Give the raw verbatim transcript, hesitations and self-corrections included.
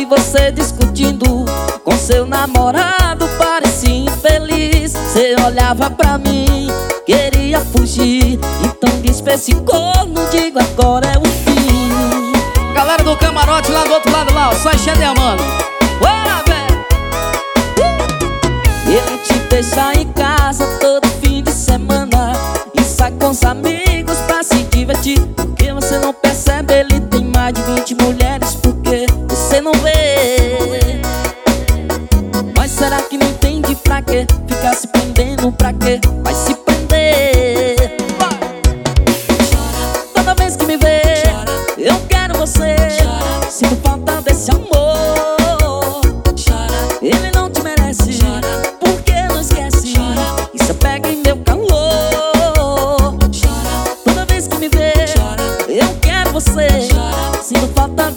você discutindo com seu namorado, parecia infeliz. Cê olhava pra mim, queria fugir, então diz pra esse corno, digo agora é o fim. Galera do camarote lá do outro lado lá, ó, só enchendo a mano. Bora, velho! Ele te deixa em casa todo fim de semana e sai com os amigos pra se divertir. Porque você não percebe, ele tem mais de vinte mulheres, porque você não vê. Mas será que não entende pra quê? Ficar se prendendo pra quê? Vai se prender. Toda vez que me vê, eu quero você. Sinto falta desse amor. Ele não te merece, porque não esquece. Isso pega em meu calor. Toda vez que me vê, eu quero você. Sinto falta